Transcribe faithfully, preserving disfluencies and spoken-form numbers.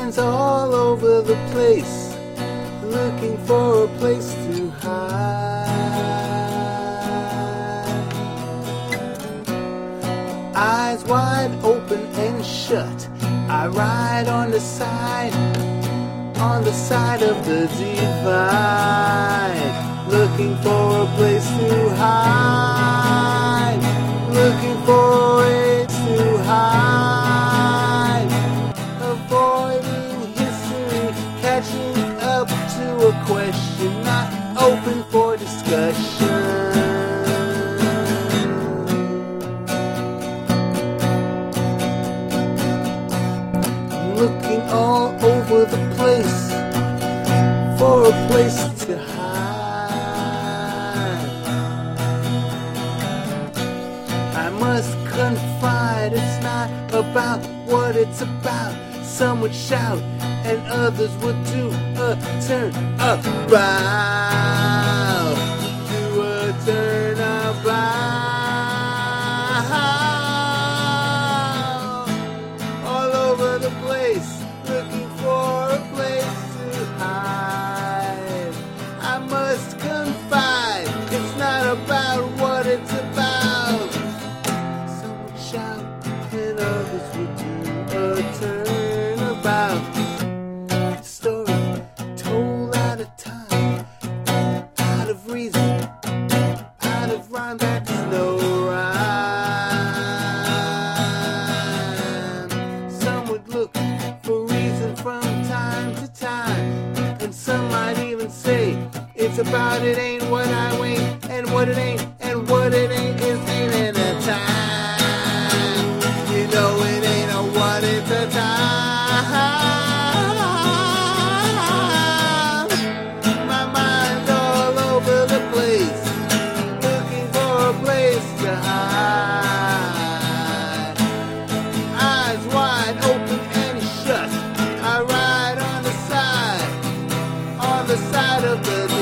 Signs all over the place, looking for a place to hide. Eyes wide open and shut, I ride on the side, on the side of the divide, looking for a place to hide, looking for ways to hide, avoiding history, catching up to a question, not open for discussion. Looking all over the place for a place to hide. I must confide, it's not about what it's about. Some would shout and others would do a turnabout, do a turnabout. The place, looking for a place to hide. I must confide, it's not about what it's about. Some would shout and others would do a turnabout. Story told out of time, out of reason, out of rhyme, that's no rhyme. Look for reason from time to time, and some might even say it's about it ain't what I ain't, and what it ain't, and what it ain't is ain't in a time. You know it ain't a what it's a time. My mind's all over the place, looking for a place to hide. Eyes wide open, I ride on the side, on the side of the